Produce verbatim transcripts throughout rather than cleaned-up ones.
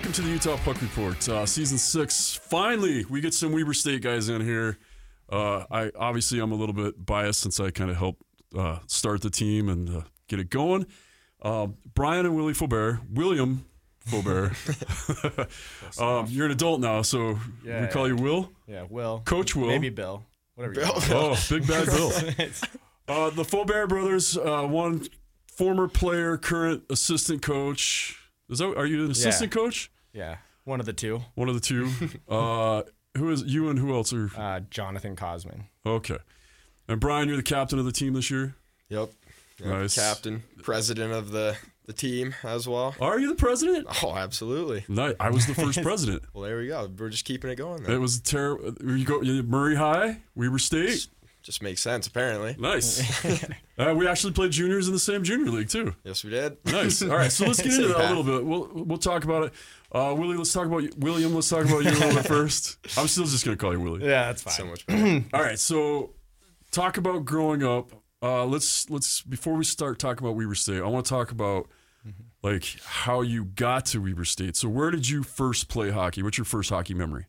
welcome to the Utah Puck Report, uh, season six. Finally, we get some Weber State guys in here. Uh, I obviously I'm a little bit biased since I kind of helped uh, start the team and uh, get it going. Uh, Brian and Willie Faubert, William Faubert. um, you're an adult now, so yeah, we call yeah. you Will. Yeah, Will. Coach Will. Maybe Bill. Whatever. Bill. You want. Oh, big bad Bill. Uh, the Faubert brothers, uh, one former player, current assistant coach. Is that? Are you an assistant Yeah. coach? Yeah, one of the two. One of the two. uh, who is you and who else are? Uh, Jonathan Cosman. Okay. And Brian, you're the captain of the team this year? Yep. Yep. Nice. Captain, president of the, the team as well. Are you the president? Oh, absolutely. No, I was the first president. Well, there we go. We're just keeping it going It then. was terrible. You go you- Murray High, Weber State. Just, just makes sense, apparently. Nice. uh, we actually played juniors in the same junior league, too. Yes, we did. Nice. All right, so let's get into Same that a path. little bit. We'll we'll talk about it. Uh, Willie, let's talk about you. William. Let's talk about you a little bit first. I'm still just gonna call you Willie. Yeah, that's fine. So much better. All right, so talk about growing up. Uh, let's let's before we start talking about Weber State, I want to talk about like how you got to Weber State. So where did you first play hockey? What's your first hockey memory?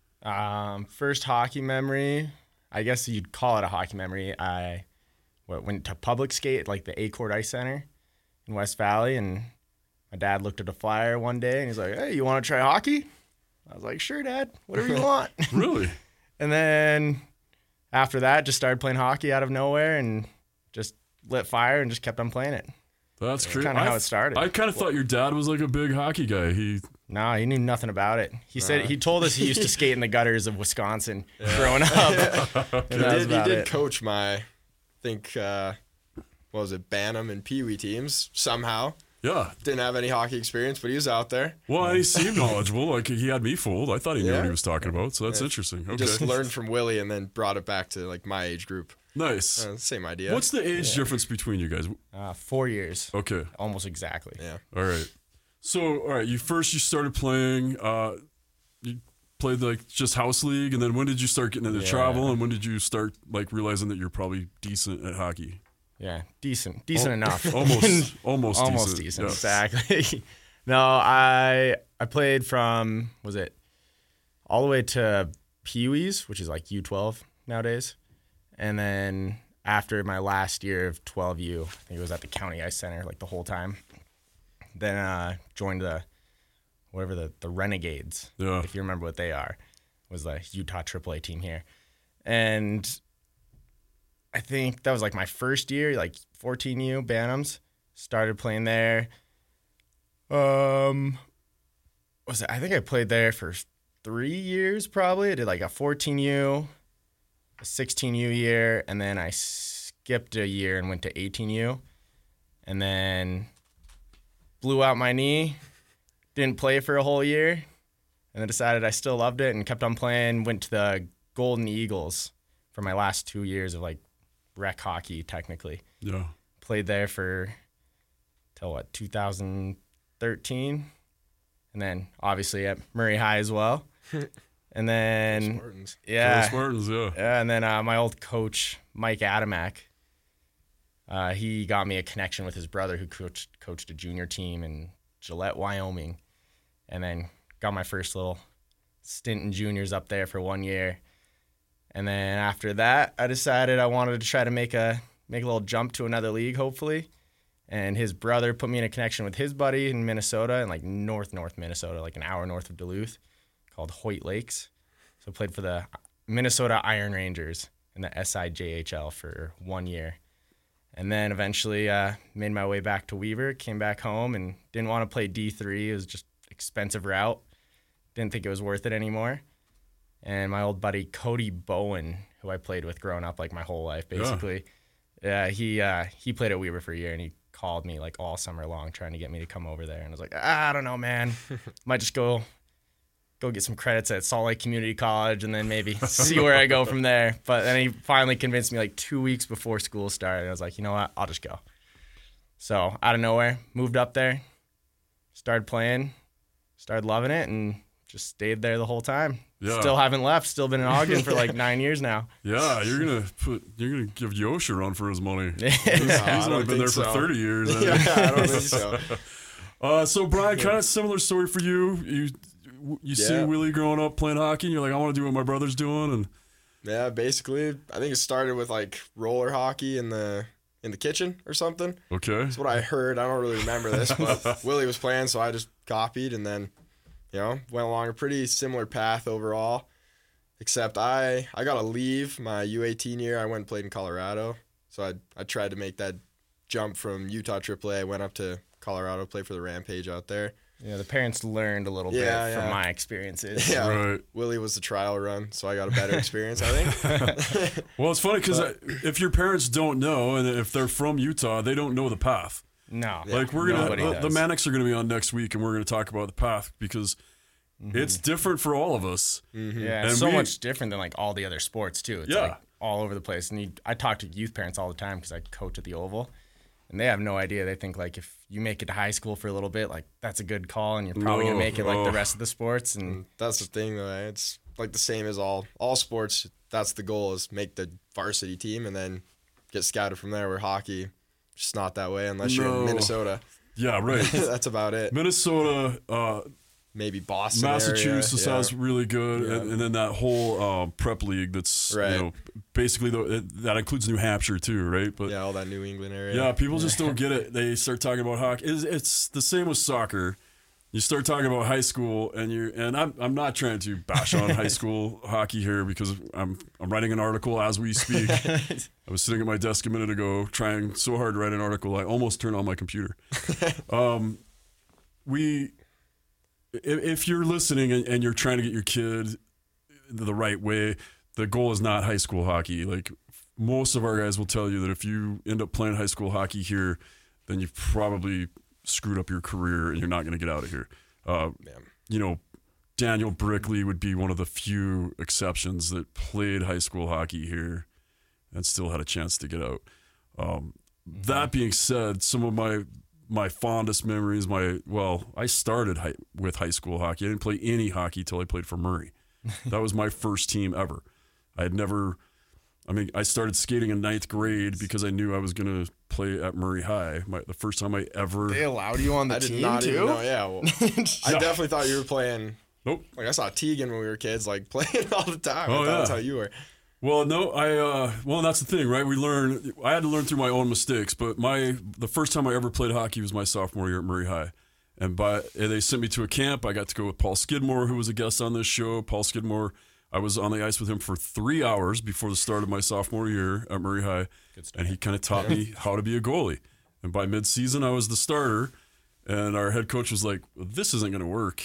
Um, first hockey memory, I guess you'd call it a hockey memory. I what, went to public skate at like the A-Court Ice Center in West Valley, and my dad looked at a flyer one day, and he's like, "Hey, you want to try hockey?" I was like, "Sure, Dad. Whatever you want." Really? And then after that, just started playing hockey out of nowhere and just lit fire and just kept on playing it. That's crazy. Kinda how it started. I kind of thought your dad was like a big hockey guy. He No, he knew nothing about it. He said he told us he used to skate in the gutters of Wisconsin growing up. And He that was did, he about did it. coach my, I think, uh, what was it, Bantam and Pee Wee teams somehow. yeah. Didn't have any hockey experience, but he was out there. Well, he seemed knowledgeable. Like he had me fooled. I thought he knew Yeah. what he was talking about. So that's Yeah. interesting. He Okay. just learned from Willie and then brought it back to like my age group. Nice. Uh, same idea. What's the age difference between you guys? Uh, four years, Okay. almost exactly. Yeah. All right. So, all right, you first you started playing. Uh, you played like just house league, and then when did you start getting into Yeah. travel? And when did you start like realizing that you're probably decent at hockey? Yeah, decent, decent enough. Almost, almost, almost decent. decent. Yeah. Exactly. No, I I played from was it all the way to Pee Wee's, which is like U twelve nowadays, and then after my last year of twelve U, I think it was at the County Ice Center like the whole time. Then uh, joined the whatever the the Renegades, Yeah. if you remember what they are, was the Utah triple A team here, and I think that was like my first year, like fourteen U Bantams. Started playing there. Um, was it? I think I played there for three years probably. I did like a fourteen U, a sixteen U year, and then I skipped a year and went to eighteen U, and then blew out my knee. Didn't play for a whole year, and then decided I still loved it and kept on playing. Went to the Golden Eagles for my last two years of like rec hockey, technically. Yeah. Played there for till what two thousand thirteen, and then obviously at Murray High as well. And then Spartans. yeah, Go Spartans, yeah. yeah, and then uh, my old coach Mike Adamak, uh, he got me a connection with his brother who coached coached a junior team in Gillette, Wyoming, and then got my first little stint in juniors up there for one year. And then after that, I decided I wanted to try to make a make a little jump to another league, hopefully. And his brother put me in a connection with his buddy in Minnesota, in like north north Minnesota, like an hour north of Duluth, called Hoyt Lakes. So I played for the Minnesota Iron Rangers in the S I J H L for one year. And then eventually uh, made my way back to Weber, came back home, and didn't want to play D three. It was just expensive route. Didn't think it was worth it anymore. And my old buddy Cody Bowen, who I played with growing up like my whole life, basically, yeah, he uh, he played at Weber for a year, and he called me like all summer long trying to get me to come over there. And I was like, ah, I don't know, man. Might just go go get some credits at Salt Lake Community College and then maybe see where I go from there. But then he finally convinced me like two weeks before school started. I was like, you know what? I'll just go. So out of nowhere, moved up there, started playing, started loving it, and just stayed there the whole time. Yeah. Still haven't left. Still been in Ogden for like nine years now. Yeah, you're gonna put you're gonna give Yosh a run for his money. He's, Yeah, he's I only don't been there think for so. thirty years. Yeah, I don't think so. Uh, so Brian, kind of similar story for you. You you see Yeah. Willie growing up playing hockey, and you're like, I want to do what my brother's doing, and Yeah, basically, I think it started with like roller hockey in the in the kitchen or something. okay, That's what I heard. I don't really remember this, but Willie was playing, so I just copied, and then, you know, went along a pretty similar path overall. Except I I got to leave my U eighteen year. I went and played in Colorado, so I I tried to make that jump from Utah triple A. I went up to Colorado, played for the Rampage out there. Yeah, the parents learned a little Yeah, bit yeah. from my experiences. Yeah, right. Willie was the trial run, so I got a better experience, I think. Well, it's funny because if your parents don't know, and if they're from Utah, they don't know the path. No, Like we're gonna, nobody the, the does. Mannix are gonna be on next week, and we're gonna talk about the path because it's different for all of us. Yeah, And it's so we- much different than like all the other sports too. It's Yeah. like all over the place. And you, I talk to youth parents all the time because I coach at the Oval, and they have no idea. They think like if you make it to high school for a little bit, like that's a good call, and you're probably No, gonna make it like oh. the rest of the sports. And That's the thing, though. eh? It's like the same as all all sports. That's the goal: is make the varsity team and then get scouted from there. Where hockey, just not that way unless you're No. in Minnesota. Yeah, right. That's about it. Minnesota, uh, Maybe Boston, Massachusetts area. has really good, Yeah. and, and then that whole uh, prep league that's Right. you know basically the, it, that includes New Hampshire too, right? But Yeah, all that New England area. yeah, people just don't get it. They start talking about hockey. It's, it's the same with soccer. You start talking about high school, and you and I'm I'm not trying to bash on high school hockey here because I'm I'm writing an article as we speak. I was sitting at my desk a minute ago trying so hard to write an article I almost turned on my computer. Um, we, if, if you're listening and, and you're trying to get your kid the right way, the goal is not high school hockey. Like most of our guys will tell you that if you end up playing high school hockey here, then you've probably screwed up your career and you're not going to get out of here. Uh, Yeah. you know, Daniel Brickley would be one of the few exceptions that played high school hockey here and still had a chance to get out. Um, That being said, some of my my fondest memories, my well, I started high, with high school hockey. I didn't play any hockey till I played for Murray. That was my first team ever. I had never. I mean, I started skating in ninth grade because I knew I was going to play at Murray High. My, the first time I ever. they allowed you on the I did team not too. even know. Yeah, well, I definitely thought you were playing. Nope. Like I saw Tegan when we were kids, like playing all the time. Oh, I thought that's yeah. how you were. Well, no, I. Uh, well, that's the thing, right? We learn. I had to learn through my own mistakes. But my the first time I ever played hockey was my sophomore year at Murray High, and by and they sent me to a camp. I got to go with Paul Skidmore, who was a guest on this show. Paul Skidmore. I was on the ice with him for three hours before the start of my sophomore year at Murray High, and he kind of taught me how to be a goalie. And by midseason, I was the starter. And our head coach was like, this isn't going to work.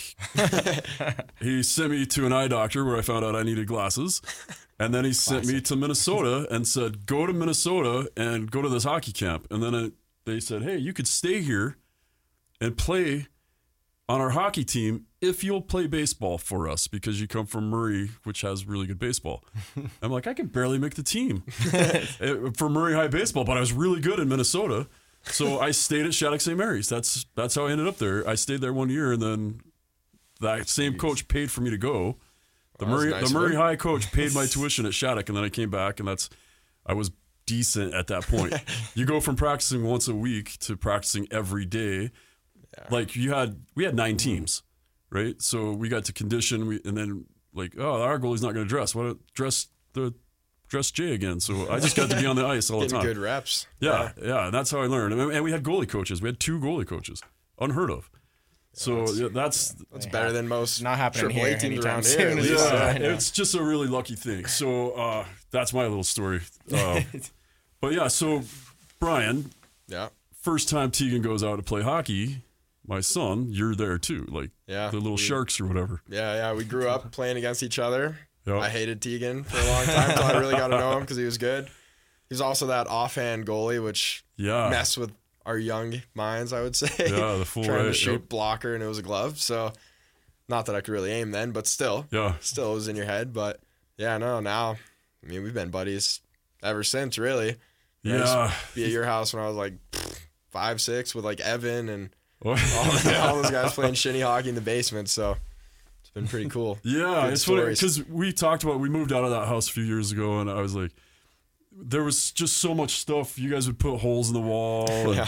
He sent me to an eye doctor where I found out I needed glasses. And then he sent me to Minnesota and said, go to Minnesota and go to this hockey camp. And then it, they said, hey, you could stay here and play on our hockey team if you'll play baseball for us because you come from Murray, which has really good baseball. I'm like, I can barely make the team for Murray High baseball, but I was really good in Minnesota. So I stayed at Shattuck Saint Mary's. That's that's how I ended up there. I stayed there one year, and then that same coach paid for me to go. The Well, that was Murray nice the of Murray him. High coach paid my tuition at Shattuck, and then I came back, and that's I was decent at that point. You go from practicing once a week to practicing every day. Like you had, we had nine teams, right? So we got to condition, we and then like, oh, our goalie's not going to dress. Why don't dress the dress Jay again? So I just got to be on the ice all the Getting time. good reps. Yeah, yeah, and that's how I learned. And and we had goalie coaches. We had two goalie coaches, unheard of. So yeah, that's That's better than most Not happening triple A here teams anytime around soon, here. At is least. it? yeah, I know. it's just a really lucky thing. So uh, that's my little story. Uh, but yeah, so Brian, Yeah. first time Tegan goes out to play hockey, my son, you're there too, like Yeah, the little we- sharks or whatever. Yeah, yeah. We grew up playing against each other. Yep. I hated Tegan for a long time until I really got to know him because he was good. He was also that offhand goalie, which Yeah. messed with our young minds, I would say. Yeah, the full Trying to right, shoot yep. blocker, and it was a glove. So, not that I could really aim then, but still, Yeah. still it was in your head. But yeah, no, now, I mean, we've been buddies ever since, really. I used to Yeah. be at your house when I was like five, six with like Evan and Oh, all, all those guys playing shinny hockey in the basement. So it's been pretty cool. Yeah, Good it's funny stories. because we talked about we moved out of that house a few years ago, and I was like, there was just so much stuff. You guys would put holes in the wall. And Yeah.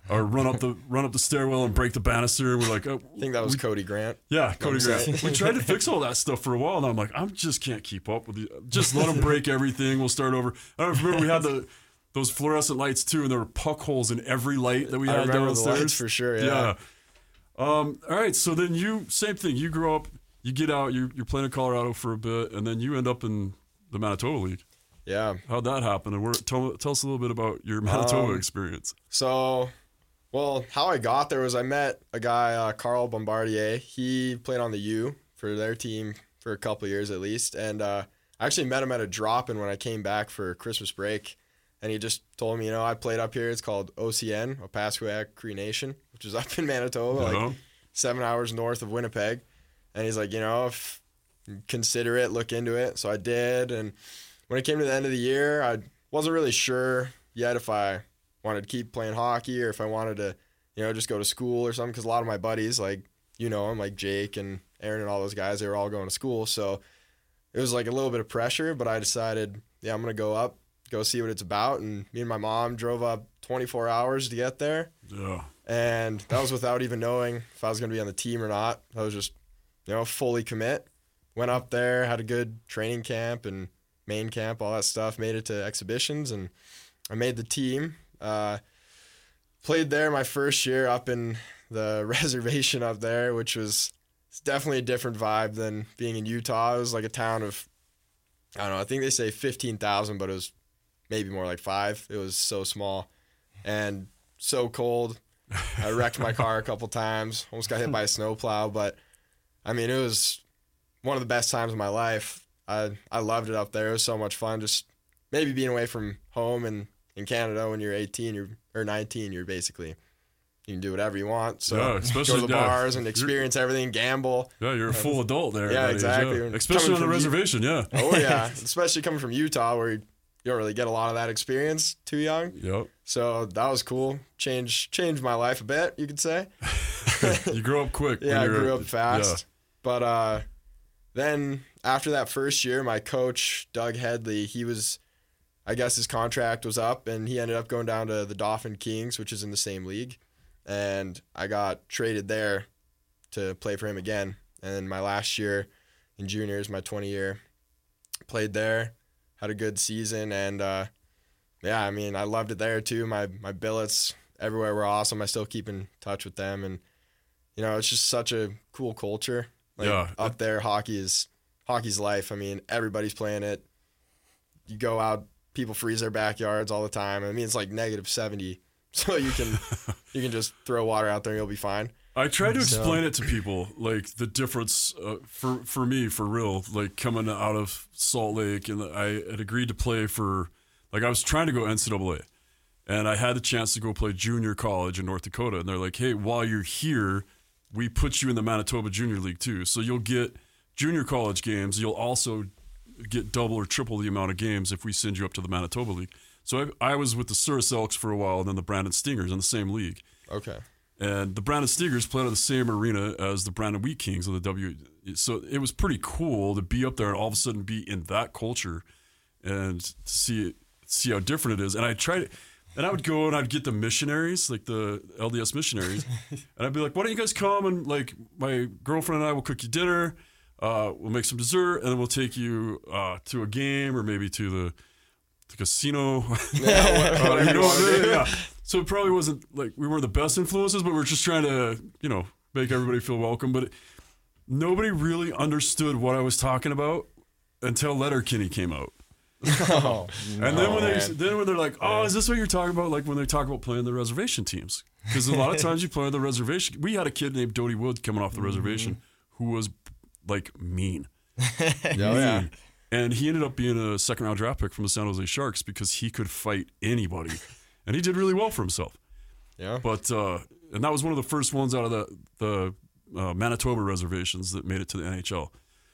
or run up the run up the stairwell and break the banister. And we're like, oh, I think that was we, Cody Grant. Yeah, Cody I'm Grant. We tried to fix all that stuff for a while, and I'm like, I just can't keep up with you. Just let them break everything. We'll start over. I don't remember we had the those fluorescent lights too, and there were puck holes in every light that we I had remember downstairs. the lights for sure. Yeah. Yeah. Um, all right. So then you, same thing. You grow up, you get out, you, you're playing in Colorado for a bit, and then you end up in the Manitoba League. Yeah. How'd that happen? And where, tell, tell us a little bit about your Manitoba Um, experience. So, well, how I got there was I met a guy, uh, Carl Bombardier. He played on the U for their team for a couple of years at least. And uh, I actually met him at a drop-in when I came back for Christmas break. And he just told me, you know, I played up here. It's called O C N, Opaskwayak Cree Nation, which is up in Manitoba, Uh-huh. like seven hours north of Winnipeg. And he's like, you know, if consider it, look into it. So I did. And when it came to the end of the year, I wasn't really sure yet if I wanted to keep playing hockey or if I wanted to, you know, just go to school or something. Because a lot of my buddies, like, you know, them, like Jake and Aaron and all those guys, they were all going to school. So it was like a little bit of pressure, but I decided, yeah, I'm going to go up, go see what it's about. And me and my mom drove up twenty-four hours to get there. Yeah. And that was without even knowing if I was going to be on the team or not. I was just, you know, fully commit. Went up there, had a good training camp and main camp, all that stuff. Made it to exhibitions, and I made the team. Uh, played there my first year up in the reservation up there, which was it's definitely a different vibe than being in Utah. It was like a town of, I don't know, I think they say fifteen thousand, but it was maybe more like five. It was so small and so cold. I wrecked my car a couple times, almost got hit by a snowplow, but I mean, it was one of the best times of my life. I I loved it up there. It was so much fun. Just maybe being away from home and in Canada when you're eighteen you're, or nineteen, you're basically, you can do whatever you want. So Yeah, especially- go to the yeah. bars and You're- experience everything, gamble. Yeah, you're a full adult there. Yeah, at that age, exactly. yeah. Especially Coming on the from you- reservation, yeah. Oh yeah, especially coming from Utah where you don't really get a lot of that experience too young. Yep. So that was cool. Changed changed my life a bit, you could say. You grow up quick. when Yeah, I you're- grew up fast. Yeah. But uh, then after that first year, my coach, Doug Headley, he was, I guess his contract was up, and he ended up going down to the Dauphin Kings, which is in the same league. And I got traded there to play for him again. And then my last year in juniors, my twenty year, played there, had a good season. And uh, yeah, I mean, I loved it there too. My, my billets everywhere were awesome. I still keep in touch with them. And, you know, it's just such a cool culture. Like Yeah. up there, hockey is hockey's life. I mean, everybody's playing it. You go out, people freeze their backyards all the time. I mean, it's like negative seventy, so you can you can just throw water out there and you'll be fine. I try to So- explain it to people, like the difference uh, for for me, for real, like coming out of Salt Lake, and I had agreed to play for, like I was trying to go N C double A, and I had the chance to go play junior college in North Dakota, and they're like, hey, while you're here, we put you in the Manitoba Junior League too, so you'll get junior college games, you'll also get double or triple the amount of games if we send you up to the Manitoba League. So I, I was with the Souris Elks for a while, and then the Brandon Stingers in the same league. Okay. And the Brandon Stingers played at the same arena as the Brandon Wheat Kings of the W. So it was pretty cool to be up there and all of a sudden be in that culture and to see see how different it is. And I tried, and I would go and I'd get the missionaries, like the L D S missionaries, and I'd be like, "Why don't you guys come and like my girlfriend and I will cook you dinner, uh, we'll make some dessert, and then we'll take you uh, to a game or maybe to the." The casino, Yeah, Uh, whatever you you know, want to do. yeah. So it probably wasn't like we weren't the best influences, but we're just trying to, you know, make everybody feel welcome. But it, nobody really understood what I was talking about until Letterkenny came out. Oh, And then when they man. then when they're like, oh, is this what you're talking about? Like when they talk about playing the reservation teams, because a lot of times you play on the reservation. We had a kid named Dodie Wood coming off the reservation who was like mean. Oh, yeah. mean. And he ended up being a second round draft pick from the San Jose Sharks because he could fight anybody. And he did really well for himself. Yeah. But, uh, and that was one of the first ones out of the, the uh, Manitoba reservations that made it to the N H L.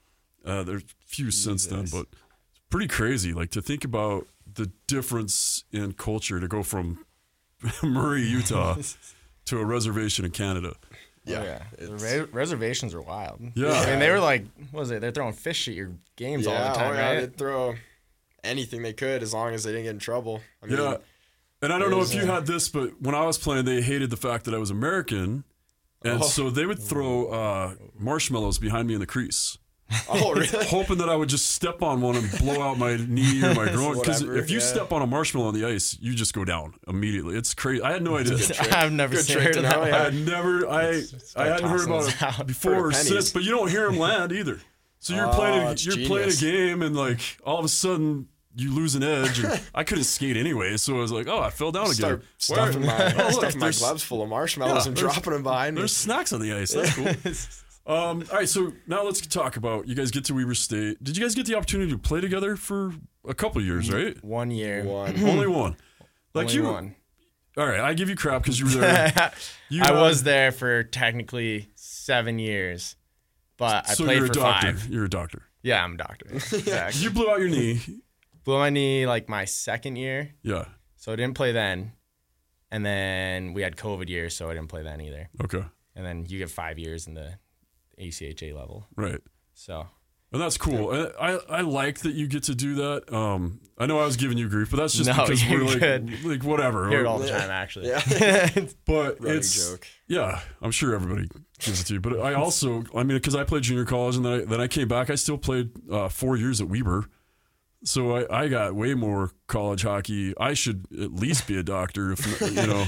Uh, there's a few since then, but it's pretty crazy. Like to think about the difference in culture to go from Murray, Utah to a reservation in Canada. Yeah. Oh, yeah. The It's- re- reservations are wild. Yeah. I mean, they were like, what was it? They're throwing fish at your games all Yeah, the time, oh, yeah, right? they'd throw anything they could as long as they didn't get in trouble. I mean, Yeah. And I don't know There's if you a- had this, but when I was playing, they hated the fact that I was American. And Oh. so they would throw uh, marshmallows behind me in the crease, Oh, really? hoping that I would just step on one and blow out my knee or my groin. Because Whatever, if you yeah. step on a marshmallow on the ice, you just go down immediately. It's crazy. I had no idea. I've never Good seen trick heard to of that know, one. yeah. I had never, I, I hadn't heard tossing about those it out. before For or pennies. since, but you don't hear them land either. So you're Oh, playing, a, it's you're playing a genius. game, and like all of a sudden you lose an edge, and I couldn't skate anyway. So I was like, oh, I fell down Start again. stuffing Where- my, Oh, look, stuffing my there's- gloves full of marshmallows Yeah, and there's- dropping them behind me. There's snacks on the ice. That's cool. um, all right, so now let's talk about you guys get to Weber State. Did you guys get the opportunity to play together for a couple of years, right? One year. One. Only one. Like Only you. one. All right, I give you crap because you were there. You I had- was there for technically seven years, but I so played you're for a doctor. five. You're a doctor. Yeah, I'm a doctor. Exactly. You blew out your knee. Blew my knee like my second year, Yeah. so I didn't play then. And then we had COVID year, so I didn't play then either. Okay. And then you get five years in the A C H A level. Right. So And that's cool. And I, I like that you get to do that. Um, I know I was giving you grief, but that's just No, because we're you're like, good. like whatever. hear it all the Yeah. time, actually. Yeah. But Running it's joke. yeah, I'm sure everybody gives it to you. But I also, I mean, because I played junior college and then I, then I came back, I still played uh, four years at Weber. So I, I got way more college hockey. I should at least be a doctor, if you know.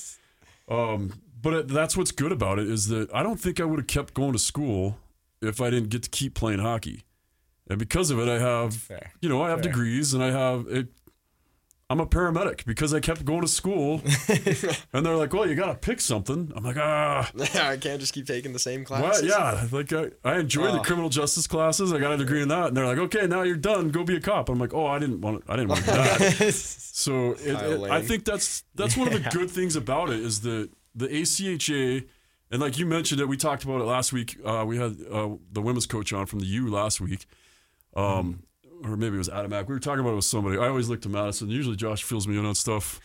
Um, but it, that's what's good about it is that I don't think I would have kept going to school if I didn't get to keep playing hockey. And because of it, I have, Fair. you know, I have Fair. degrees and I have it. I'm a paramedic because I kept going to school, and they're like, "Well, you got to pick something." I'm like, "Ah, I can't just keep taking the same what? classes. Yeah, like I, I enjoy the Oh. criminal justice classes. I got a degree in that, and they're like, "Okay, now you're done. Go be a cop." I'm like, "Oh, I didn't want. I didn't want to do that." So it, Kyle it, I Lane. think that's that's one of the good things about it is that the A C H A, and like you mentioned it, we talked about it last week. Uh, we had uh, the women's coach on from the U last week, um, or maybe it was Adamak. We were talking about it with somebody. I always look to Madison. Usually Josh fills me in on stuff.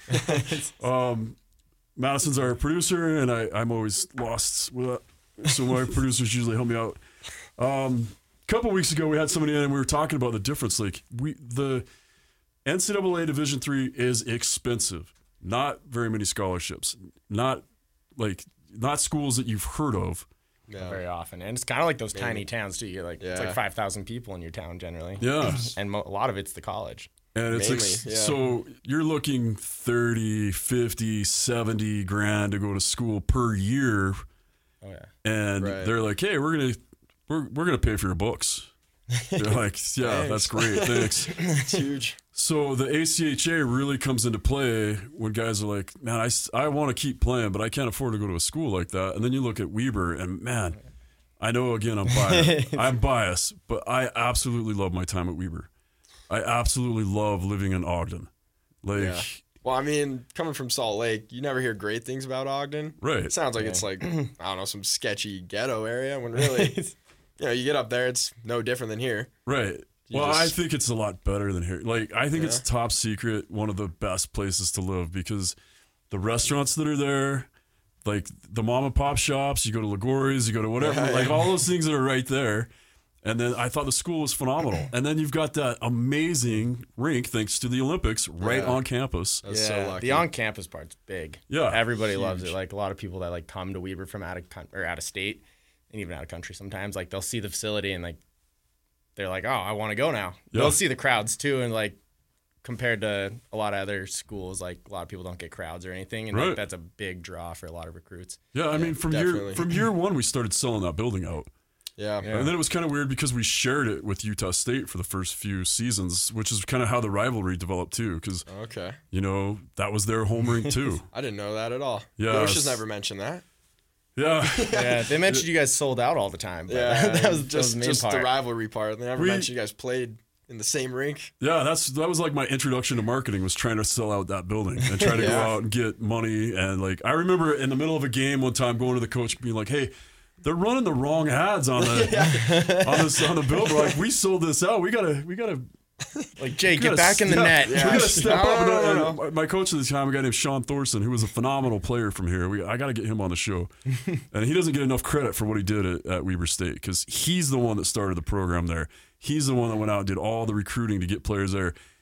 um, Madison's our producer, and I, I'm always lost with that. So my producers usually help me out. Um, a couple weeks ago, we had somebody in, and we were talking about the difference. Like we the N C double A Division three is expensive. Not very many scholarships. Not like not schools that you've heard of. Yeah. Very often. And it's kind of like those tiny towns, too. You're like, it's Yeah. like five thousand people in your town generally. Yeah. And mo- a lot of it's the college. And it's Mainly, ex- yeah. so you're looking thirty, fifty, seventy grand to go to school per year. Oh, yeah. And Right. they're like, "Hey, we're going to we're we're going to pay for your books." They're like, "Yeah, that's great. Thanks." It's huge. So the A C H A really comes into play when guys are like, man, I, s- I want to keep playing, but I can't afford to go to a school like that. And then you look at Weber, and man, I know, again, I'm biased. I'm biased, but I absolutely love my time at Weber. I absolutely love living in Ogden. Like, Yeah. Well, I mean, coming from Salt Lake, you never hear great things about Ogden. right. It sounds like it's like, I don't know, some sketchy ghetto area when really, you know, you get up there, it's no different than here. Right. You Well, I just- think it's a lot better than here. Like, I think it's Yeah. top secret, one of the best places to live because the restaurants that are there, like the mom and pop shops, you go to Ligori's, you go to whatever, Yeah, like yeah. all those things that are right there. And then I thought the school was phenomenal. And then you've got that amazing rink, thanks to the Olympics, right Yeah. on campus. That's yeah, so lucky. the on-campus part's big. Yeah, Everybody loves it. huge. Like, a lot of people that, like, come to Weber from out of coun- or out of state and even out of country sometimes, like, they'll see the facility and, like, they're like, oh, I want to go now. Yeah. They'll see the crowds, too, and, like, compared to a lot of other schools, like, a lot of people don't get crowds or anything, and Right. like, that's a big draw for a lot of recruits. Yeah, I mean, from year definitely. from year one, we started selling that building out. Yeah. Yeah. And then it was kind of weird because we shared it with Utah State for the first few seasons, which is kind of how the rivalry developed too. Because Okay. you know that was their home rink too. I didn't know that at all. Yeah, Yosh it's- has never mentioned that. Yeah, Yeah, they mentioned you guys sold out all the time. But Yeah. that was just, that was the main just part. the rivalry part. They never We- mentioned you guys played in the same rink. yeah. That's that was like my introduction to marketing was trying to sell out that building and try to go Yeah. out and get money. And like I remember in the middle of a game one time going to the coach being like, "Hey, they're running the wrong ads on the on this on the billboard. Like we sold this out. We gotta we gotta." Like, Jay, We get gotta back in the step- net. We Yeah. gotta step No, up. no, And, no, and my- my coach at the time, a guy named Sean Thorson, who was a phenomenal player from here. We, I got to get him on the show, and he doesn't get enough credit for what he did at, at Weber State because he's the one that started the program there. He's the one that went out and did all the recruiting to get players there.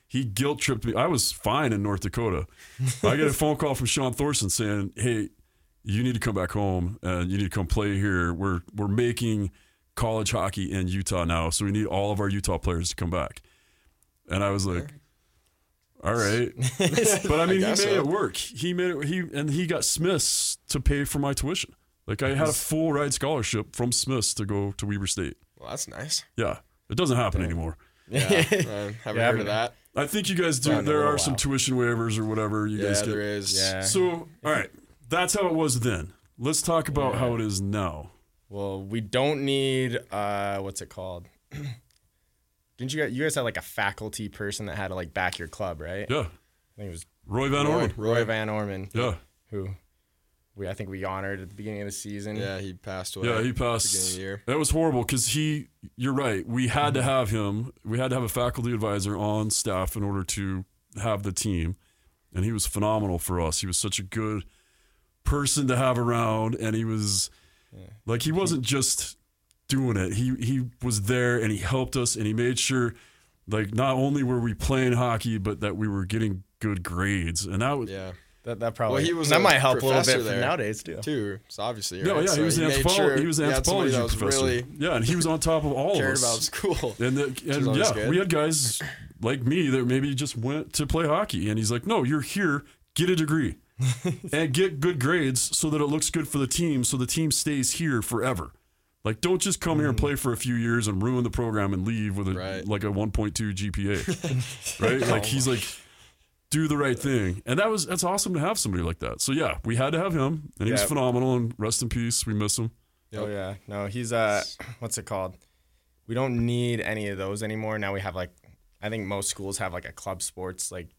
He guilt tripped me. I was fine in North Dakota. I get a phone call from Sean Thorson saying, "Hey, you need to come back home and you need to come play here. We're we're making college hockey in Utah now, so we need all of our Utah players to come back." And I was like, "All right," but I mean, I he made so. it work. He made it. He and he got Smiths to pay for my tuition. Like I had a full ride scholarship from Smiths to go to Weber State. Well, that's nice. Yeah, it doesn't happen anymore. Yeah, I haven't Yeah, heard of that. I think you guys do. Done in a There little are some while. tuition waivers or whatever you Yeah, guys get. there is. Yeah. So, all right, that's how it was then. Let's talk about how it is now. Well, we don't need uh, what's it called? Didn't you guys? You guys had like a faculty person that had to like back your club, right? Yeah, I think it was Roy Van Roy. Orman. Roy Van Orman. Yeah, Who we I think we honored at the beginning of the season. Yeah, he passed away. yeah, he at the beginning of passed. the year. That was horrible because he. You're right. We had to have him. We had to have a faculty advisor on staff in order to have the team, and he was phenomenal for us. He was such a good person to have around, and he was like he wasn't just doing it. He he was there and he helped us, and he made sure like not only were we playing hockey, but that we were getting good grades, and that was Yeah, That that probably Well, he was that a might help a little professor bit for there. nowadays too. too. So obviously, no, right? yeah, So he was an made anthropology. sure he was an he had somebody anthropology that was professor. really Yeah, and he was on top of all of cared us. about school. And, the, and always yeah, good. we had guys like me that maybe just went to play hockey, and he's like, "No, you're here. Get a degree and get good grades so that it looks good for the team, so the team stays here forever. Like, don't just come here and play for a few years and ruin the program and leave with a Right. like a one point two G P A, right? Like he's like, do the right thing, and that was that's awesome to have somebody like that. So yeah, we had to have him, and he was Yeah. phenomenal. And rest in peace, we miss him. Oh yeah, no, he's uh, what's it called? We don't need any of those anymore. Now we have like, I think most schools have like a club sports like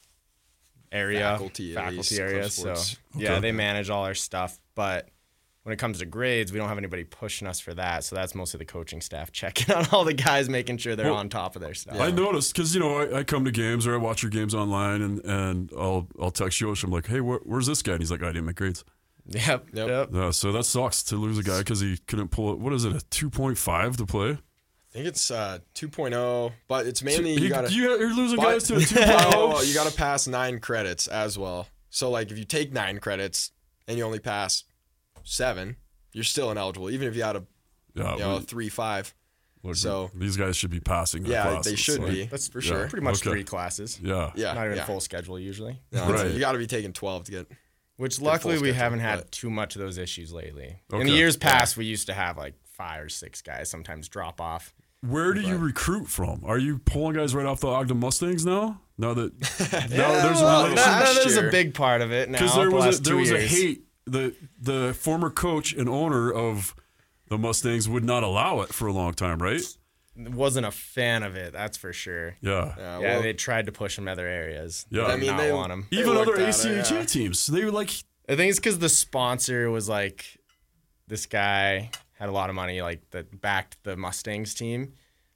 area, Faculty, at least, club area. So sports. yeah, Okay. they manage all our stuff. But when it comes to grades, we don't have anybody pushing us for that. So that's mostly the coaching staff checking on all the guys, making sure they're Well, on top of their stuff. I noticed because you know I, I come to games or I watch your games online, and, and I'll I'll text Yosh. I'm like, hey, where, where's this guy? And he's like, I didn't make grades. Yep. Yep. Yep. Yeah, so that sucks to lose a guy because he couldn't pull it. What is it, a two point five to play? I think it's uh, two point oh, but it's mainly He- you gotta you, are losing but- guys to a two point oh, oh. well, you gotta pass nine credits as well. So like if you take nine credits and you only pass seven, you're still ineligible, even if you had a Yeah, you know we- a three five. look, so- these guys should be passing. Their Yeah, classes, they should like, be. That's for yeah. sure. Pretty much Okay. three classes. Yeah, Yeah, Not even yeah. full schedule usually. No, Right. You got to be taking twelve to get. Which full luckily we schedule, haven't had but- too much of those issues lately. In Okay. the years past, we used to have like five or six guys sometimes drop off. Where do you recruit from? Are you pulling guys right off the Ogden Mustangs now? Now that now there's well, a that, last that is a year- big part of it now. because there the was last a, there two was a years. hate. The the former coach and owner of the Mustangs would not allow it for a long time, right? Wasn't a fan of it, that's for sure. Yeah. Yeah, Yeah, well, they tried to push him other areas. Yeah. They I did mean, not they- want him. They Even worked other at A it, C H A yeah. teams, they were like, I think it's because the sponsor was like, this guy had a lot of money, like that backed the Mustangs team,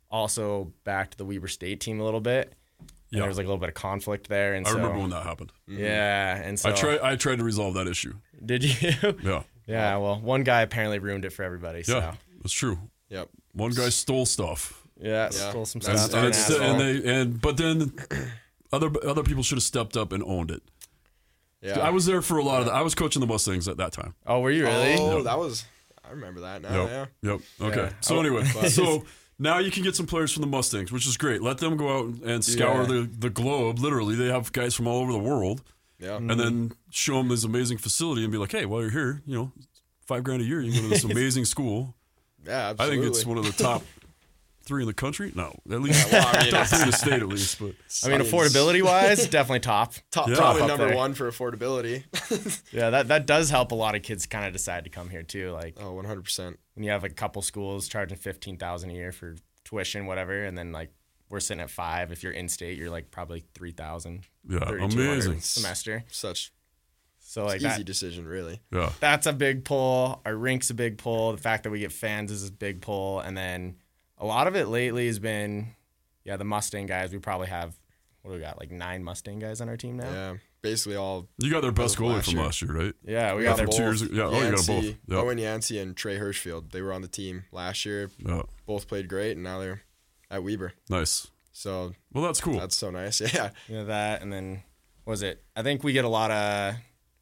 also backed the Weber State team a little bit. And Yeah. there was like a little bit of conflict there, and I so remember when that happened. yeah, and so I tried I tried to resolve that issue. did you? Yeah. Yeah, well, one guy apparently ruined it for everybody. So Yeah. That's true. Yep. One guy stole stuff. yeah, Yeah. stole some That's- stuff. And, an it's, asshole. and they and but then other other people should have stepped up and owned it. Yeah. I was there for a lot of that. I was coaching the Mustangs at that time. Oh, were you really? Oh, Yep. that was. I remember that now. Yeah. Yep. Yep. Okay. Yeah. So Oh, anyway, but- so now you can get some players from the Mustangs, which is great. Let them go out and scour Yeah. the, the globe. Literally, they have guys from all over the world, Yeah. and then show them this amazing facility and be like, hey, while you're here, you know, five grand a year, you can go to this amazing school. Yeah. I Absolutely. think it's one of the top three in the country. No, at least Well, I mean, top it's, three in the state, at least. But I mean, affordability wise, definitely top. top, Yeah. probably Up number there. one for affordability. Yeah, that, that does help a lot of kids kind of decide to come here too. Like Oh, one hundred percent. when you have like a couple schools charging fifteen thousand a year for tuition, whatever, and then like we're sitting at five. If you're in state, you're like probably three thousand. yeah, amazing. semester. Such So like easy that, decision, really. Yeah, that's a big pull. Our rink's a big pull. The fact that we get fans is a big pull, and then a lot of it lately has been, yeah, the Mustang guys. We probably have what do we got, like nine Mustang guys on our team now. Yeah. Basically all. you got their best That was goalie last from year. last year, right? Yeah, we Yeah, got from their two years ago. Yeah, oh, you got them both. Yancey, Yep. Owen Yancey and Trey Hirschfield. They were on the team last year. Yeah, Both played great, and now they're at Weber. nice. So Well, that's cool. that's so nice. Yeah. You know that, and then what was it? I think we get a lot of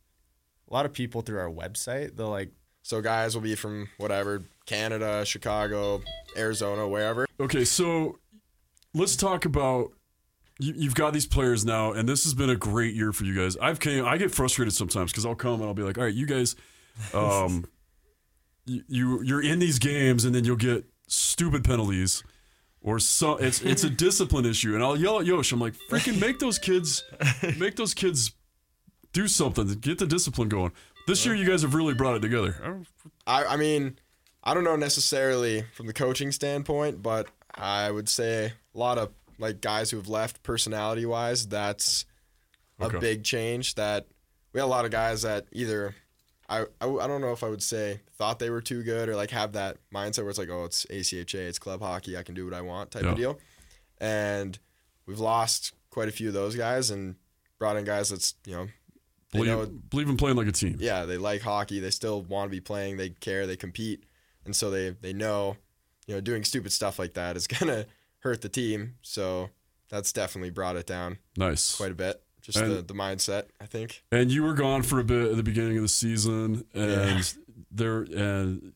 a lot of people through our website. They'll like So guys will be from whatever, Canada, Chicago, Arizona, wherever. Okay, so let's talk about you, you've got these players now, and this has been a great year for you guys. I've came, I get frustrated sometimes because I'll come and I'll be like, all right, you guys, um, you, you you're in these games, and then you'll get stupid penalties, or so it's it's a discipline issue, and I'll yell at Yosh. I'm like, freaking make those kids, make those kids do something, get the discipline going. This year, you guys have really brought it together. I, I mean, I don't know necessarily from the coaching standpoint, but I would say a lot of like guys who have left personality wise, that's a Okay. big change. That we had a lot of guys that either I, I I don't know if I would say thought they were too good or like have that mindset where it's like, oh, it's A C H A, it's club hockey, I can do what I want type Yeah. of deal. And we've lost quite a few of those guys and brought in guys that's, you know, they know, Believe, believe in playing like a team. yeah, they like hockey. They still want to be playing. They care. They compete, and so they they know, you know, doing stupid stuff like that is gonna hurt the team. So that's definitely brought it down Nice. quite a bit. Just And- the, the mindset, I think. And you were gone for a bit at the beginning of the season, and Yeah. there, and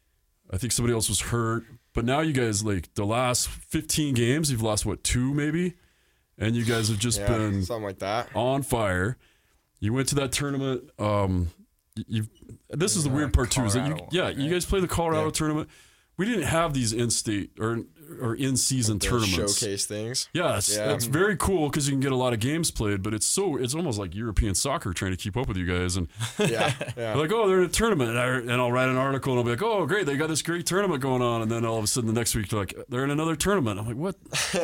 I think somebody else was hurt. But now you guys, like the last fifteen games, you've lost what, two maybe, and you guys have just Yeah, been something like that. on fire. You went to that tournament. Um, you. This is the weird part too. Is that you? Colorado, Yeah, you guys play the Colorado Yeah. tournament. We didn't have these in-state or or in-season The tournaments. showcase things. Yeah, it's, Yeah. it's very cool because you can get a lot of games played, but it's so it's almost like European soccer trying to keep up with you guys. And Yeah, yeah. they're like, oh, they're in a tournament, and, I, and I'll write an article and I'll be like, oh, great, they got this great tournament going on, and then all of a sudden the next week they're like, they're in another tournament. I'm like, what?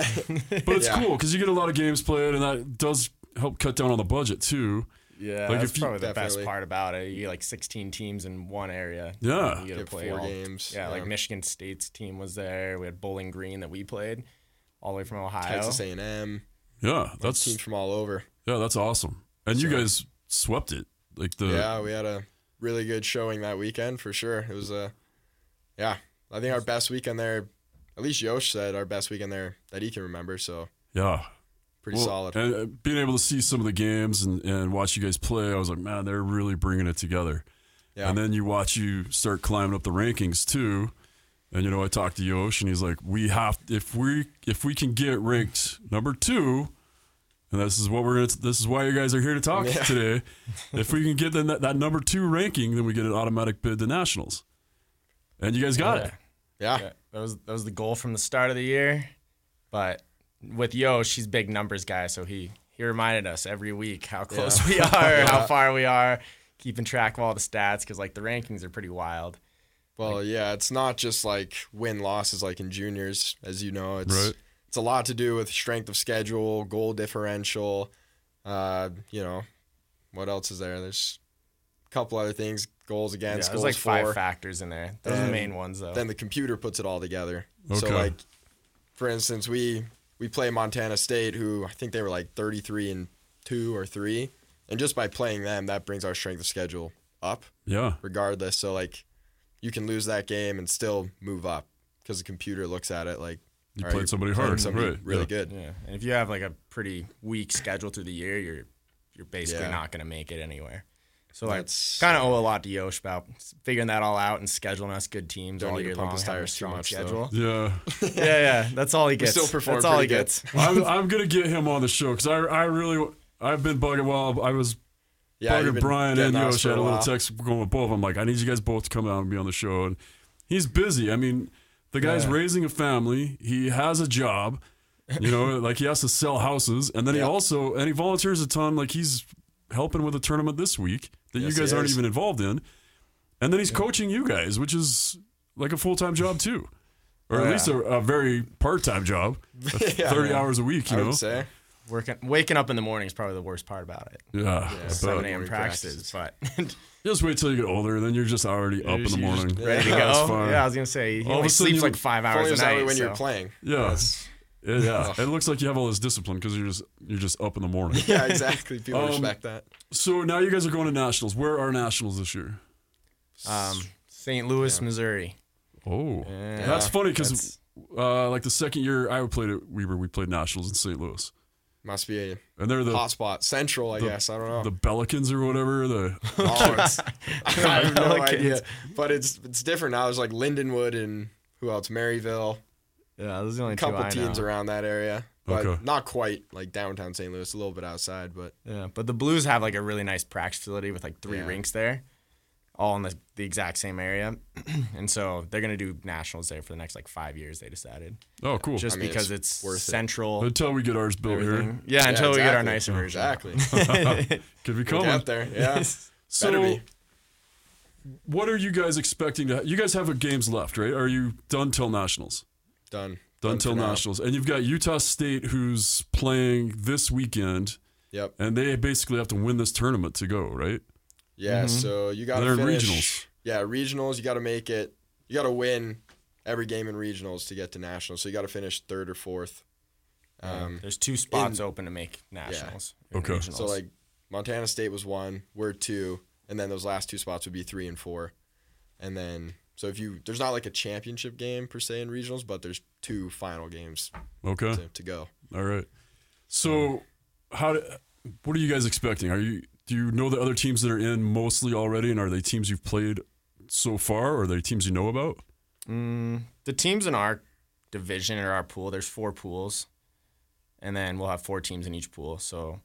But it's Yeah. cool because you get a lot of games played, and that does help cut down on the budget too. yeah, Like, that's if you- probably the Definitely. best part about it. You get like sixteen teams in one area. Yeah. you get to Get play four all, games. Yeah, like Yeah. Michigan State's team was there. We had Bowling Green that we played, all the way from Ohio. Texas A and M. Yeah, that's Teams from all over. yeah, that's awesome. And you So- guys swept it. Like the Yeah, we had a really good showing that weekend for sure. It was a, yeah, I think our best weekend there. At least Yosh said our best weekend there that he can remember. So yeah. pretty Well, solid. And uh, being able to see some of the games and, and watch you guys play, I was like, man, they're really bringing it together. Yeah. And then you watch you start climbing up the rankings too. And you know, I talked to Yosh, and he's like, we have if we if we can get ranked number two, and this is what we're gonna. This is why you guys are here to talk Yeah. today. If we can get the, that, that number two ranking, then we get an automatic bid to nationals. And you guys got Yeah. it. yeah. Yeah, that was that was the goal from the start of the year. But with Yosh, she's a big numbers guy, so he he reminded us every week how close Yeah. we are, Yeah. how far we are, keeping track of all the stats because like the rankings are pretty wild. Well, yeah, it's not just like win losses like in juniors, as you know. It's Right. it's a lot to do with strength of schedule, goal differential. Uh, you know, what else is there? There's a couple other things: goals Yeah, against, there's goals like five for. factors in there. Those are the And main ones though. Then the computer puts it all together. So Okay. like, for instance, we we play Montana State, who I think they were like thirty-three and two or three, and just by playing them, that brings our strength of schedule up, Yeah. regardless. So like, you can lose that game and still move up because the computer looks at it like You all right, played you're somebody playing hard, somebody right, really yeah. good. yeah, and if you have like a pretty weak schedule through the year, you're you're basically Yeah. not going to make it anywhere. So like, That's- kind of owe a lot to Yosh about figuring that all out and scheduling us good teams Don't all need to year pump long. his having a tires too strong much, though. schedule. Yeah. yeah, yeah, that's all he gets. still perform that's all he pretty good. gets. I'm, I'm gonna get him on the show because I I really I've been bugging. Well, I was Yeah, you've bugging been Brian and getting us Yosh. for I had a little while. text going with both. I'm like, I need you guys both to come out and be on the show. And he's busy. I mean, the guy's Yeah. raising a family. He has a job. You know, like he has to sell houses, and then he Yeah. also and he volunteers a ton. Like he's helping with a tournament this week that Yes, you guys he aren't is. even involved in. And then he's coaching you guys, which is like a full time job too, or at Yeah. least a, a very part time job, Yeah, thirty man. hours a week. You I know, would say. Working, waking up in the morning is probably the worst part about it. yeah. Yeah. I seven bet. a.m. Morning practices, but Just wait till you get older, then you're just already up in the You're morning. just ready to Yeah, that's go. fine. Yeah, I was gonna say he All of only a sudden sleeps you- like five If only hours it a was that way night. when so. you're playing. Yeah. That's- Yeah, yeah. It looks like you have all this discipline because you're just you're just up in the morning. yeah, exactly. People Um, respect that. So now you guys are going to nationals. Where are nationals this year? Um, Saint Louis, Missouri. Oh, Yeah. that's funny because That's- uh, like the second year I played at Weber, we played nationals in Saint Louis, Must be a and they're the hotspot. Central, I the- guess. I don't know. the Pelicans or whatever. The Oh, it's- I have no Pelicans. idea. But it's it's different now. There's like Lindenwood and who else? Maryville. Yeah, those are the only A couple two I teams know. around that area. But Okay. not quite like downtown Saint Louis, a little bit outside. But Yeah, but the Blues have like a really nice practice facility with like three Yeah. rinks there, all in the, the exact same area, and so they're gonna do nationals there for the next like five years. They decided oh, cool. just I mean, because it's it's, worth it. central. Until we get ours built everything. here, Yeah, until we get our exactly. nicer version. Exactly. could be Look coming. out there. Yeah. So, Better be. what are you guys expecting to? You guys have a games left, right? Are you done till nationals? Done. Done for till now. nationals, and you've got Utah State who's playing this weekend, Yep. and they basically have to win this tournament to go, right? Yeah. So you got to They're finish. regionals. Yeah, regionals. You got to make it. You got to win every game in regionals to get to nationals. So you got to finish third or fourth. Um, There's two spots in- open to make nationals. or Okay. regionals. so like Montana State was one. We're two, and then those last two spots would be three and four, and then. So if you there's not like a championship game per se in regionals, but there's two final games Okay. to, to go. All right. So, how? Do, what are you guys expecting? Are you? Do you know the other teams that are in mostly already, and are they teams you've played so far, or are they teams you know about? Mm, the teams in our division or our pool, there's four pools, and then we'll have four teams in each pool. So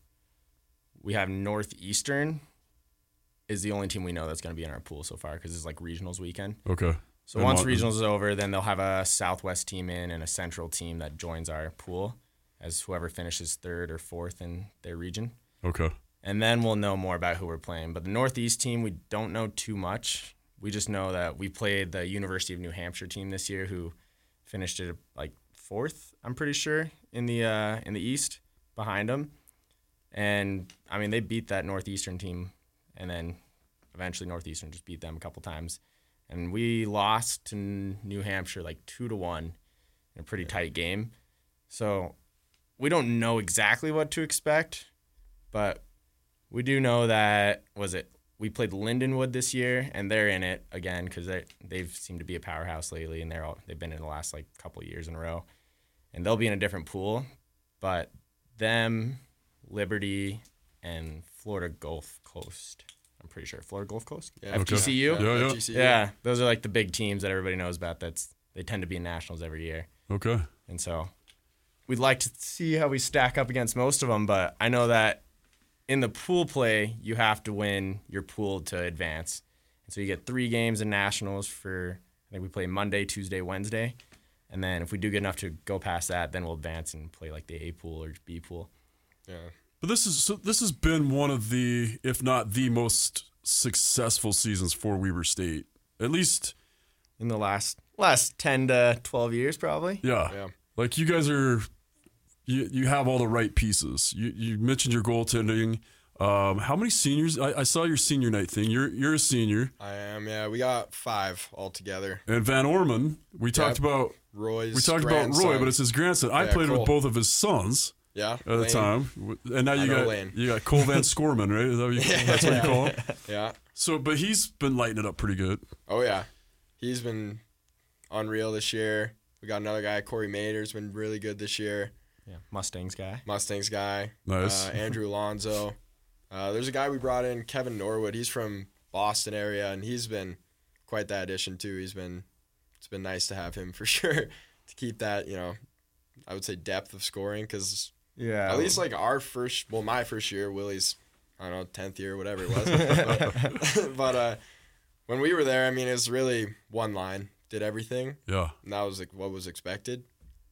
we have Northeastern is the only team we know that's going to be in our pool so far because it's like regionals weekend. Okay. So And once Mon- regionals is over, then they'll have a Southwest team in and a Central team that joins our pool as whoever finishes third or fourth in their region. Okay. And then we'll know more about who we're playing. But the Northeast team, we don't know too much. We just know that we played the University of New Hampshire team this year, who finished it like fourth, I'm pretty sure, in the uh, in the East behind them. And I mean, they beat that Northeastern team, and then eventually Northeastern just beat them a couple times. And we lost to New Hampshire like two to one in a pretty tight game. So we don't know exactly what to expect, but we do know that, was it, we played Lindenwood this year, and they're in it again because they they've seemed to be a powerhouse lately, and they're all they've been in the last like couple of years in a row, and they'll be in a different pool. But them, Liberty, and Florida Gulf Coast, I'm pretty sure Florida Gulf Coast, Yeah. F G C U, Yeah, yeah. F G C U. yeah, those are like the big teams that everybody knows about. That's they tend to be in nationals every year. Okay. And so we'd like to see how we stack up against most of them, but I know that in the pool play, you have to win your pool to advance. And so you get three games in nationals for, I think we play Monday, Tuesday, Wednesday. And then if we do good enough to go past that, then we'll advance and play like the A pool or B pool. Yeah. But this is so. This has been one of the, if not the most successful seasons for Weber State. At least, In the last last ten to twelve years, probably. yeah. Yeah. Like you guys are, you you have all the right pieces. You you mentioned your goaltending. Um, how many seniors? I, I saw your senior night thing. You're you're a senior. I am. Yeah. We got five altogether. And Van Orman, we talked Yep. about Roy's. we talked grandson. about Roy, but it's his grandson. I Yeah, played Cole. with both of his sons yeah. at the Lane. time, and now I you know got Lane. you got Cole Van Scorman, right? Is that what you, that's what you call him. Yeah. So, but he's been lighting it up pretty good. Oh yeah. He's been unreal this year. We got another guy, Corey Mader's been really good this year. Yeah, Mustangs guy. Mustangs guy. Nice. Uh, Andrew Alonzo. Uh, there's a guy we brought in, Kevin Norwood. He's from Boston area, and he's been quite that addition too. He's been, it's been nice to have him for sure to keep that, you know, I would say depth of scoring because Yeah. at least like our first, well, my first year, Willie's, I don't know, tenth year, whatever it was. but but uh, when we were there, I mean, it was really one line, did everything, Yeah. and that was like what was expected.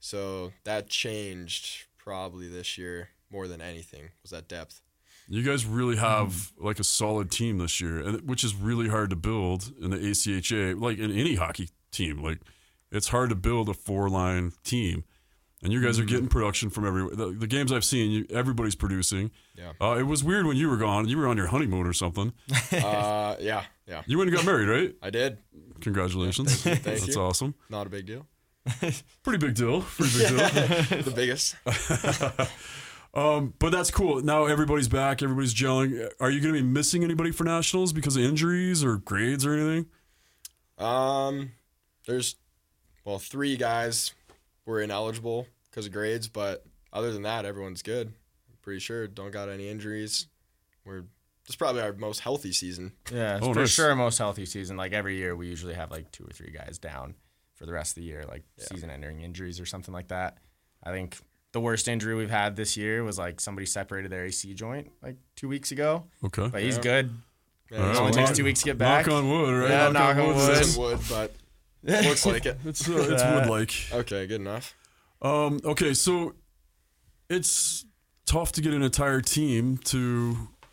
So that changed probably this year more than anything was that depth. You guys really have like a solid team this year, and which is really hard to build in the A C H A, like in any hockey team. Like it's hard to build a four-line team, and you guys are getting production from everywhere. The, the games I've seen, you, everybody's producing. Yeah. Uh, it was weird when you were gone. You were on your honeymoon or something. uh, yeah, yeah, You went and got married, right? I did. Congratulations. Thank you, thank That's you. awesome. Not a big deal. Pretty big deal. Pretty big deal. The biggest. Um, but that's cool. Now everybody's back. Everybody's gelling. Are you going to be missing anybody for nationals because of injuries or grades or anything? Um, there's well three guys were ineligible because of grades, but other than that, everyone's good. I'm pretty sure. Don't got any injuries. We're this is probably our most healthy season. Yeah, Oh, for nice. sure, most healthy season. Like every year, we usually have like two or three guys down for the rest of the year, like Yeah. season-ending injuries or something like that. I think the worst injury we've had this year was like somebody separated their A C joint like two weeks ago, Okay. but he's Yeah. good. Yeah, All right, It only well, takes two weeks to get back. Knock on wood, right? Yeah, knock on wood. It's wood, but looks like it. It's uh, it's Yeah. wood-like. Okay, good enough. Um, okay, so it's tough to get an entire team to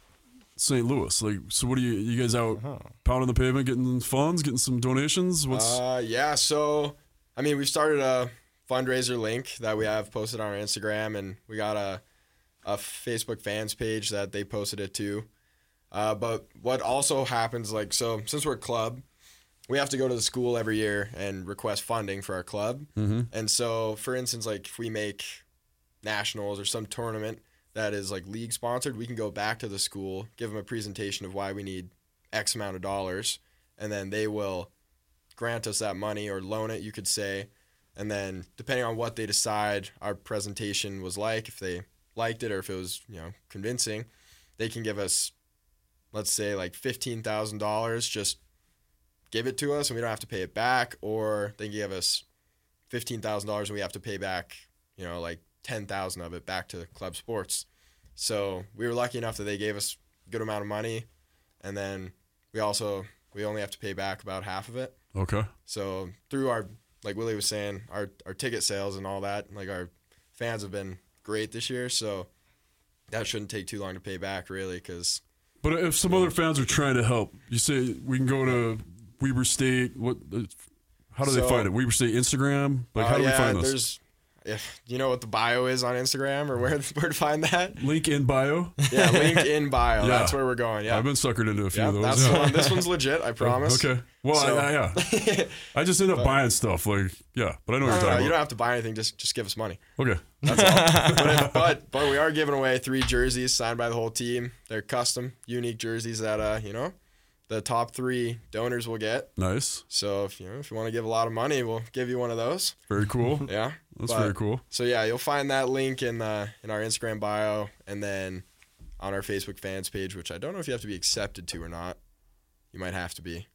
Saint Louis. Like, so what do you you guys out Uh-huh. pounding the pavement, getting funds, getting some donations? What's Uh, yeah, so I mean, we've started a fundraiser link that we have posted on our Instagram, and we got a a Facebook fans page that they posted it to. Uh, but what also happens, like, so since we're a club, we have to go to the school every year and request funding for our club. mm-hmm. And so, for instance, like if we make nationals or some tournament that is like league sponsored, we can go back to the school, give them a presentation of why we need X amount of dollars, and then they will grant us that money or loan it, you could say. And then depending on what they decide our presentation was like, if they liked it or if it was, you know, convincing, they can give us, let's say, like fifteen thousand dollars, just give it to us and we don't have to pay it back, or they can give us fifteen thousand dollars and we have to pay back, you know, like ten thousand of it back to club sports. So we were lucky enough that they gave us a good amount of money, and then we also, we only have to pay back about half of it. Okay. So through our, like Willie was saying, our, our ticket sales and all that, like our fans have been great this year, so that shouldn't take too long to pay back, really, because But if some other fans are trying to help, you say we can go to Weber State. What? uh, How do they So- find it? Weber State Instagram. Like, uh, how do yeah, we find this? there's, if you know what the bio is on Instagram or where where to find that, Link in bio. yeah, link in bio. Yeah. That's where we're going. Yeah, I've been suckered into a few yeah, of those. that's yeah. the one. This one's legit. I promise. Okay. Well, So- I, I, yeah. I just end up buying stuff. Like, yeah, but I know what No, you're no, no, talking you don't about. have to buy anything. Just just give us money. Okay. That's all. but, if, but but we are giving away three jerseys signed by the whole team. They're custom, unique jerseys that uh you know, the top three donors will get. Nice. So if you know if you want to give a lot of money, we'll give you one of those. Very cool. Yeah, That's but- very cool. So yeah, you'll find that link in the in our Instagram bio, and then on our Facebook fans page, which I don't know if you have to be accepted to or not. You might have to be.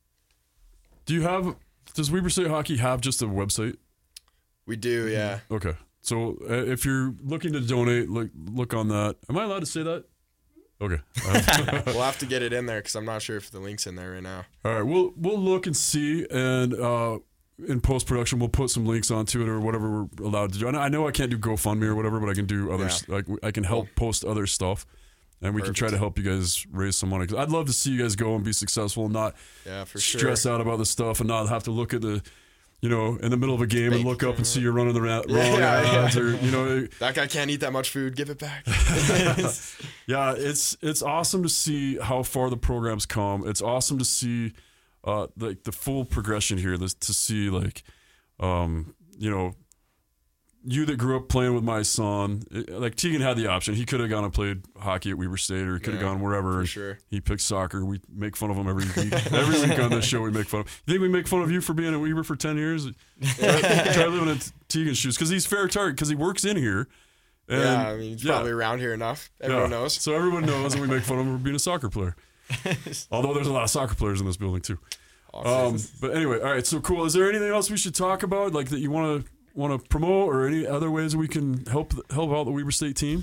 Do you have? Does Weber State Hockey have just a website? We do, yeah. Okay. So uh, if you're looking to donate, look look on that. Am I allowed to say that? Okay. Uh, We'll have to get it in there because I'm not sure if the link's in there right now. all right. We'll we'll look and see, and uh, in post production, we'll put some links onto it or whatever we're allowed to do. I know, I know I can't do GoFundMe or whatever, but I can do other. Yeah. Like I can help post other stuff, and we can try to help you guys raise some money. 'Cause I'd love to see you guys go and be successful, and not Yeah, for stress sure. out about the stuff, and not have to look at the. You know, in the middle of a game and Fake. look up and see you're running the ra- wrong Yeah, yeah. ads, or you know, That guy can't eat that much food. Give it back. yeah, it's it's awesome to see how far the program's come. It's awesome to see uh like the full progression here. This to see like um you know you that grew up playing with my son. It- like Tegan had the option. He could have gone and played hockey at Weber State, or he could have Yeah, gone wherever. for and sure. He picked soccer. We make fun of him every week. Every week on this show, we make fun of. You think we make fun of you for being at Weber for ten years? Try, try living in Tegan's shoes because he's fair target because he works in here. And, yeah, I mean, he's yeah. probably around here enough. Everyone Yeah. knows. So everyone knows, and we make fun of him for being a soccer player. Although there's a lot of soccer players in this building too. Um, but anyway, all right. So cool. Is there anything else we should talk about, like that you want to want to promote, or any other ways we can help help out the Weber State team?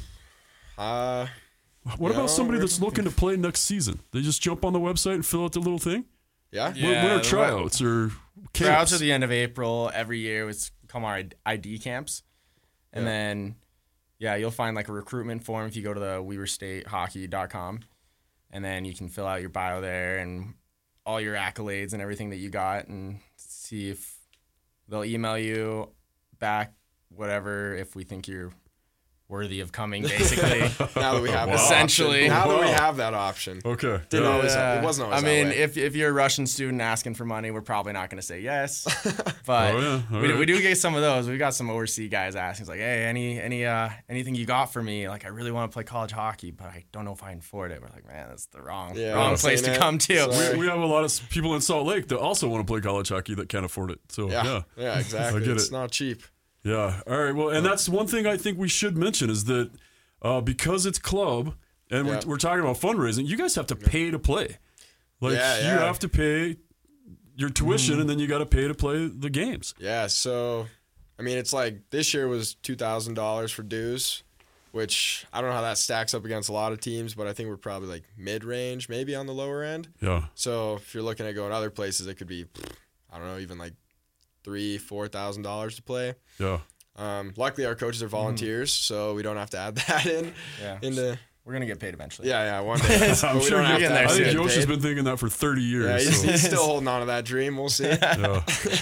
Uh, What No, about somebody we're- that's looking to play next season? They just jump on the website and fill out the little thing. yeah. Yeah. when, when are the tryouts or camps? Tryouts at the end of April every year. It's come our I D camps, and Yeah. then yeah, you'll find like a recruitment form if you go to the weber state hockey dot com, and then you can fill out your bio there and all your accolades and everything that you got, and see if they'll email you back whatever if we think you're worthy of coming, basically. Now that we have Wow. that Essentially. option. Now that we Wow. have that option. Okay. Didn't Yeah. always- Yeah. it wasn't always I that mean, way. if if you're a Russian student asking for money, we're probably not going to say yes. But Oh, yeah. All we, right. we do get some of those. We've got some overseas guys asking, it's like, hey, any any uh anything you got for me? Like, I really want to play college hockey, but I don't know if I can afford it. We're like, man, that's the wrong Yeah, wrong I'm place to saying it. come to. Sorry. We, we have a lot of s- people in Salt Lake that also want to play college hockey that can't afford it. So yeah, Yeah, yeah, exactly. I get It's it. not cheap. Yeah. All right. Well, and that's one thing I think we should mention is that uh, because it's club and Yeah. we're, we're talking about fundraising, you guys have to pay to play. Like Yeah, you yeah. have to pay your tuition Mm-hmm. and then you got to pay to play the games. Yeah, so I mean, it's like this year was two thousand dollars for dues, which I don't know how that stacks up against a lot of teams, but I think we're probably like mid-range, maybe on the lower end. Yeah. So if you're looking at going other places, it could be, I don't know, even like three, four thousand dollars to play. Yeah. Um, luckily, our coaches are volunteers, so we don't have to add that in. Yeah. into We're gonna get paid eventually. yeah, yeah, one day. But I'm we sure don't you're have getting to there I think get Josh has paid. been thinking that for thirty years. Yeah, he's, so. he's still holding on to that dream. We'll see. Yeah.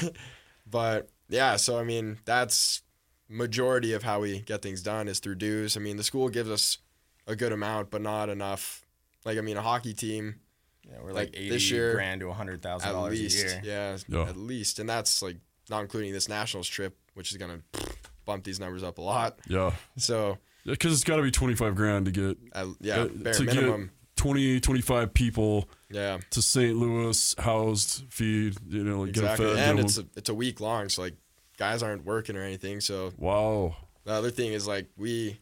But yeah, so I mean, that's majority of how we get things done is through dues. I mean, the school gives us a good amount, but not enough. Like, I mean, a hockey team Yeah, we're like, Like, eighty this year, grand to a hundred thousand at dollars a least, year. yeah, Yeah. at least, and that's like not including this nationals trip, which is gonna bump these numbers up a lot. Yeah. So, Because it's got to be twenty-five grand to get uh, yeah, uh, bare to minimum, get twenty, twenty-five people yeah, to Saint Louis, housed, feed, you know, like exactly. get them fed. And get it's them- a, it's a week long, so like guys aren't working or anything. So wow. the other thing is like we,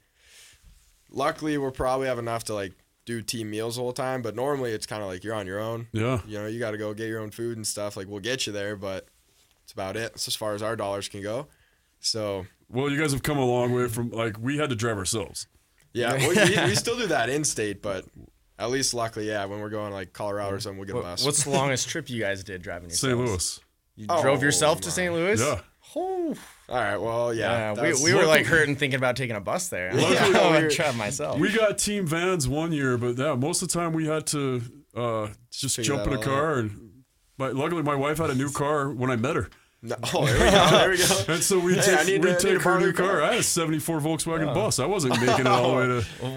luckily, we'll probably have enough to like do team meals the whole time. But normally it's kind of like you're on your own. Yeah. You know, you got to go get your own food and stuff. Like we'll get you there, but it's about it. It's as far as our dollars can go. So Well, you guys have come a long way from like we had to drive ourselves. yeah, we, we, we still do that in state, but at least luckily, yeah, when we're going like Colorado or something, we'll get a What- bus. what's the longest trip you guys did driving yourselves? Saint Louis. You Oh, drove yourself to my. Saint Louis? Yeah. Oh, All right, well, yeah, yeah. that's- we we were like hurting thinking about taking a bus there. I'm like, Luckily, oh, we I'd were- drive myself. We got team vans one year, but yeah, most of the time we had to uh, just Figure jump in that a all car. And but luckily, my wife had a new car when I met her, No, oh, there we go. There we go. and so we Hey, take I need we to- I need take to her borrow new your car. car. I had a seventy-four Volkswagen bus. I wasn't making it all the way to.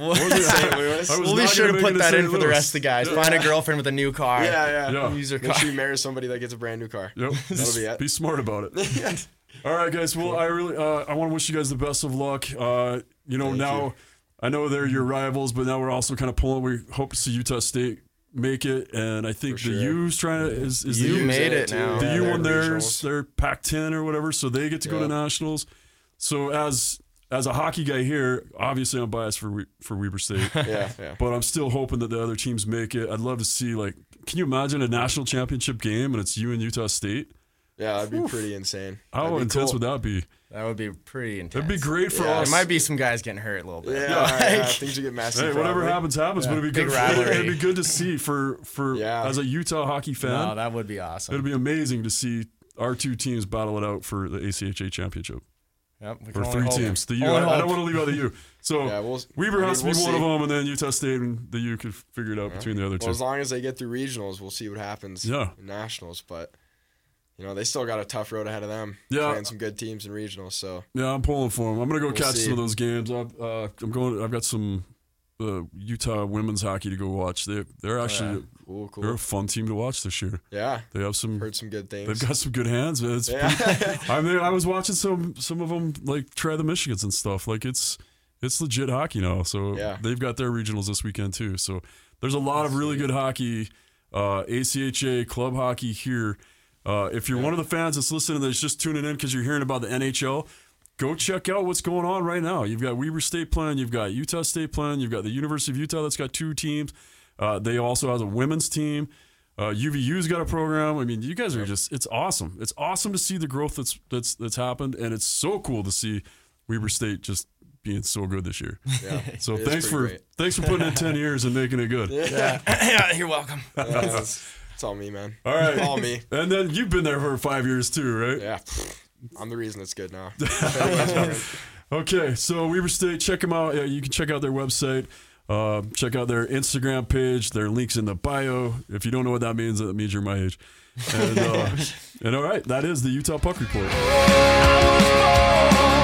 Saint Louis. I was We'll be not sure to gonna put make it that to in Saint for the Louis. rest of the guys. Find a girlfriend with a new car. Yeah, yeah. Yeah. Use your Make car. sure you marry somebody that gets a brand new car. Yep. That'll be it. Be smart about it. All right, guys. Well, I really, uh, I want to wish you guys the best of luck. Uh, you know, Thank now you. I know they're your rivals, but now we're also kind of pulling. We hope to see Utah State make it, and I think For the sure. U's trying to is, is You the U made it too. now. the Yeah, U they're won theirs. regionals. They're Pac ten or whatever, so they get to go to Yeah. nationals. So as as a hockey guy here, obviously I'm biased for We- for Weber State, Yeah, yeah. but I'm still hoping that the other teams make it. I'd love to see like, can you imagine a national championship game and it's you and Utah State? Yeah, that'd be pretty insane. How That'd be intense cool. would that be? That would be pretty intense. That'd be great for Yeah. us. There might be some guys getting hurt a little bit. Yeah, Like, yeah, things would get messy. Hey, whatever probably. happens, happens. But it'd be Big good. For, rivalry. it'd be good to see for for Yeah. as a Utah hockey fan. No, that would be awesome. It'd be amazing to see our two teams battle it out for the A C H A championship. Yep, we can Or only three hope. teams. The U. Only I, I don't hope. want to leave out the U. So Yeah, we'll, Weber I has mean, to be we'll one of see. them, and then Utah State and the U could figure it out between the other Well, two. as long as they get through regionals, we'll see what happens. Yeah. In nationals, but you know they still got a tough road ahead of them. Yeah. Playing some good teams in regionals. So Yeah, I'm pulling for them. I'm gonna go We'll catch see. some of those games. I've, uh, I'm going. I've got some uh, Utah women's hockey to go watch. They they're actually yeah. cool, they're a cool. fun team to watch this year. Yeah, They have some. heard some good things. They've got some good hands. Man. It's Yeah. pretty- I mean, I was watching some some of them like try the Michigans and stuff. Like it's it's legit hockey now. So Yeah. they've got their regionals this weekend too. So there's a lot of really good hockey, uh, A C H A club hockey here. Uh, if you're one of the fans that's listening that's just tuning in because you're hearing about the N H L, go check out what's going on right now. You've got Weber State playing, you've got Utah State playing, you've got the University of Utah that's got two teams. Uh, they also have a women's team. Uh, U V U's got a program. I mean, you guys are just, it's awesome. It's awesome to see the growth that's that's that's happened, and it's so cool to see Weber State just being so good this year. Yeah. So It is thanks for pretty great. thanks for putting in ten years and making it good. Yeah. yeah, you're welcome. Yeah, that's- it's all me, man. All right. All me. And then you've been there for five years too, right? Yeah. I'm the reason it's good now. Okay, so Weber State, check them out. Yeah, you can check out their website. Uh, check out their Instagram page. Their links in the bio. If you don't know what that means, that means you're my age. And, uh, and all right, that is the Utah Puck Report.